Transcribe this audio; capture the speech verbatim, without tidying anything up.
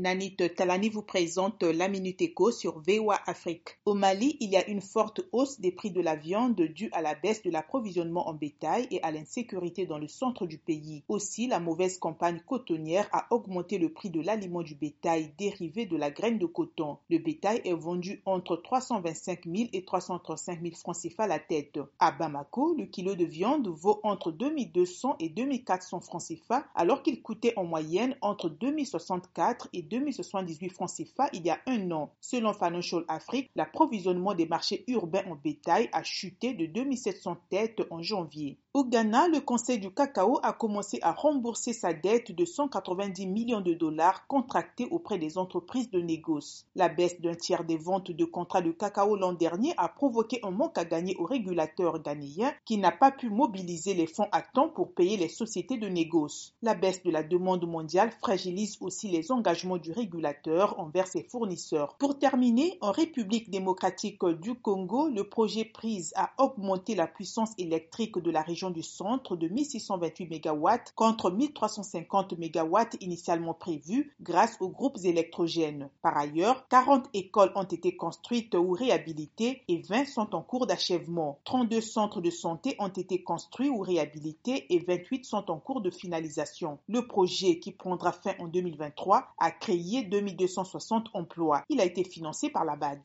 Nanit Talani vous présente la Minute Éco sur V O A Afrique. Au Mali, il y a une forte hausse des prix de la viande due à la baisse de l'approvisionnement en bétail et à l'insécurité dans le centre du pays. Aussi, la mauvaise campagne cotonnière a augmenté le prix de l'aliment du bétail dérivé de la graine de coton. Le bétail est vendu entre trois cent vingt-cinq mille et trois cent trente-cinq mille francs C F A la tête. À Bamako, le kilo de viande vaut entre deux mille deux cents et deux mille quatre cents francs C F A alors qu'il coûtait en moyenne entre deux mille soixante-quatre et deux mille soixante-dix-huit francs C F A il y a un an. Selon Financial Afrique, l'approvisionnement des marchés urbains en bétail a chuté de deux mille sept cents têtes en janvier. Au Ghana, le Conseil du cacao a commencé à rembourser sa dette de cent quatre-vingt-dix millions de dollars contractée auprès des entreprises de négoce. La baisse d'un tiers des ventes de contrats de cacao l'an dernier a provoqué un manque à gagner au régulateur ghanéen qui n'a pas pu mobiliser les fonds à temps pour payer les sociétés de négoce. La baisse de la demande mondiale fragilise aussi les engagements du régulateur envers ses fournisseurs. Pour terminer, en République démocratique du Congo, le projet PRISE a augmenté la puissance électrique de la région du centre de mille six cent vingt-huit mégawatts contre mille trois cent cinquante mégawatts initialement prévus grâce aux groupes électrogènes. Par ailleurs, quarante écoles ont été construites ou réhabilitées et vingt sont en cours d'achèvement. trente-deux centres de santé ont été construits ou réhabilités et vingt-huit sont en cours de finalisation. Le projet, qui prendra fin en deux mille vingt-trois, a créé deux mille deux cent soixante emplois. Il a été financé par la B A D.